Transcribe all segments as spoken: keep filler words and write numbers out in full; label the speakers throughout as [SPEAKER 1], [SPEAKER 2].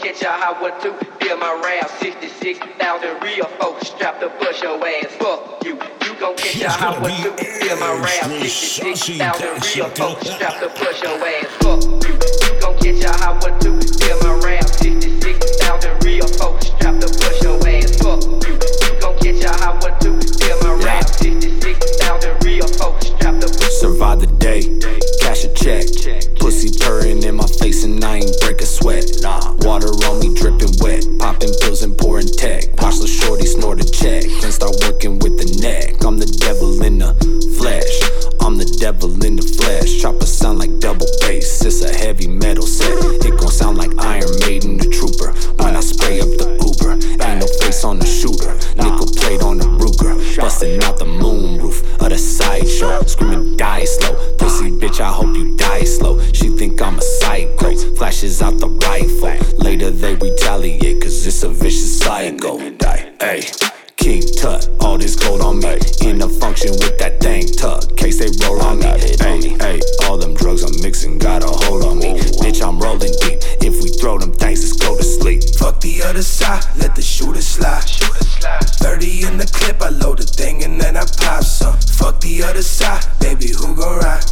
[SPEAKER 1] catch a hot one too. Feel my rap, sixty-six thousand real folks strapped to push your ass. Fuck you. You gon' catch a hot one too. Feel my rap, sixty-six thousand real folks strapped to push your ass. Fuck you. You gon' catch a hot one too. Feel my rap, sixty-six thousand real folks strapped to push your ass. Fuck you. You gon' catch a hot one too. Feel my rap, sixty-six thousand real folks strapped to push your ass.
[SPEAKER 2] Survive the day, cash a check. Pussy purring in my face and I ain't break a sweat. Water on me dripping wet, popping pills and pouring tech. Watch the shorty snort a check, then start working with the neck. I'm the devil in the flesh, I'm the devil in the flesh. Chopper sound like double bass, it's a heavy metal set. It gon' sound like Iron Maiden, the trooper. When I spray up the Uber, ain't no face on the shooter. Nickel plate on the Ruger, busting out the moonroof of the sideshow. Screaming die slow, pussy bitch I hope you die slow. She think I'm a psycho, flashes out the rifle. Later they retaliate cause it's a vicious cycle. Ay, King Tut, all this gold on me. In a function with that thing tuck, case they roll on me. Ay, ay, all them drugs I'm mixing got a hold on me. Bitch I'm rolling deep, if we throw them things let's go to sleep.
[SPEAKER 3] Fuck the other side, let the shooter slide. Thirty in the clip, I load the thing and then I pop some. Fuck the other side, baby who gon' ride?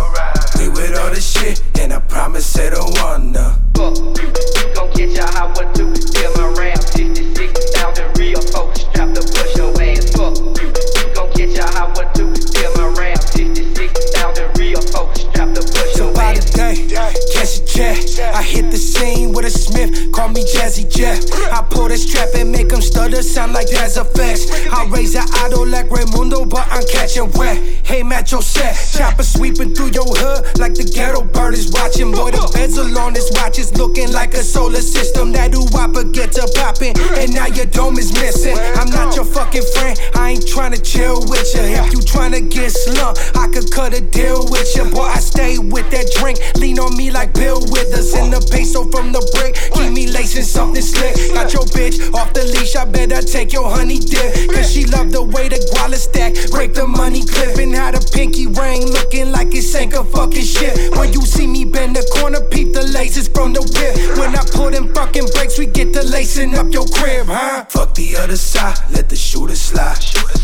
[SPEAKER 3] We with all the shit, and I promise they don't want none.
[SPEAKER 1] Fuck you, you gon' catch a hot one too. Feel my rap, sixty-six thousand real folks strapped to push your ass. Fuck you, you gon' catch a hot one too. Feel my rap, sixty-six thousand real folks strapped to push your
[SPEAKER 3] By
[SPEAKER 1] ass.
[SPEAKER 3] the day, catch a jet. I hit the scene with a Smith, call me Jazzy Jeff. I pull the strap and make them stutter, sound like that's effects. I raise an auto like Raymundo, but I'm catching wet. Hey, Macho set, chopper sweeping through your hood like the ghetto bird is watching. Boy, the bezel on his watch is looking like a solar system. That ooh-wopper gets a poppin', and now your dome is missing. I'm not your fucking friend, I ain't tryna chill with ya. If you tryna get slumped, I could cut a deal with ya. Boy, I stay with that drink, lean on me like Bill Withers. And the peso from the brick, keep me lacing something slick. Got your bitch off the leash, I better take your honey dip. Cause she love the way the guala stack, break the money clip. And how the pinky ring looking like it sank a fucking shit. When you see me bend the corner, peep the laces from the whip. When I pull them fucking brakes, we get to lacing up your crib, huh? Fuck the other side, let the shooter slide.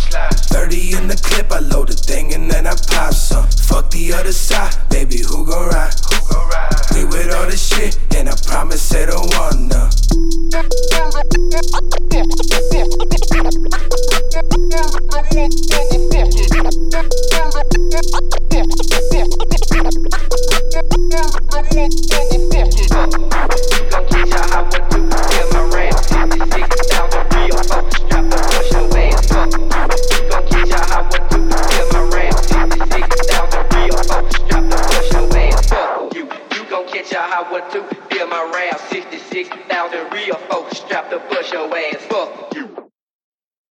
[SPEAKER 3] Thirty in the clip, I load the thing and then I pop some. Fuck the other side, baby who gon' ride? We with all the shit, and I promise they don't want none.
[SPEAKER 1] Feel my rap, sixty-six thousand real folks strapped to push your ass. Fuck